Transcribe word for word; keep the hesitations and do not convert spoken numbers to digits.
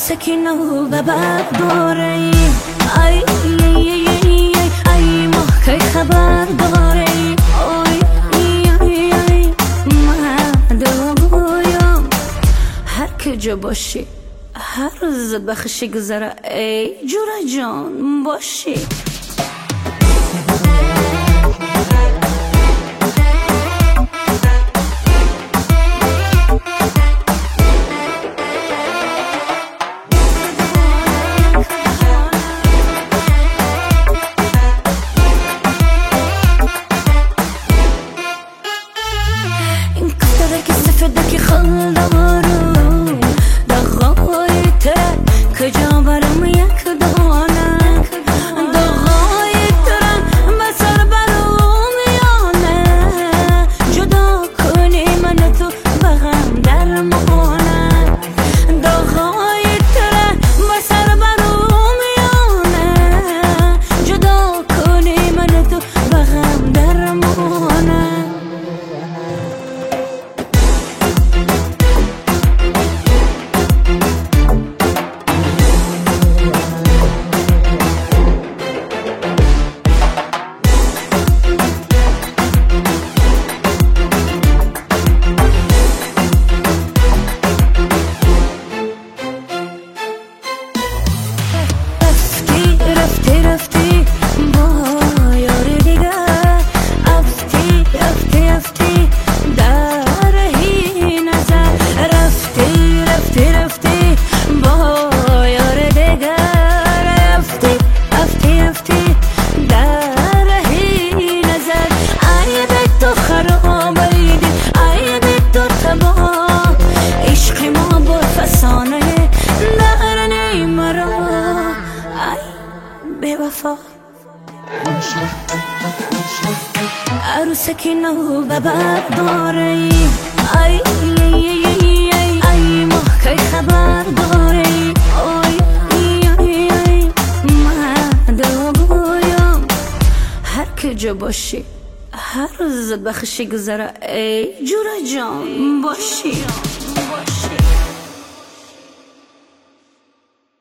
عروسکی نو و برداره ای ای ای ای ماه که خبر داره ای ای ای من گویم هر کجا باشی هر روز بخشی گذره ای جورا جان باشی فداك خلدارو دغای تر کجا برم یک دانه دغای تر بسر برو میانه جدا کنی من تو بغم در مانه دغای تر بسر برو میانه جدا کنی من تو بغم در مانه رفتی رفتی با یار دیگه افتی افتی افتی در رهی نظر رفتی رفتی رفتی با یار دیگه افتی افتی افتی در رهی نظر ای به تو خراب ایدی ای به تو تباه عشق ما با فسانه در نیمرا بوفا عروسکی نو و برداره ای ای ای ای ماه که خبر داره ای ای ای من گویم هر کجا باشی هر روز بخشی گذره ای جورا جان باشی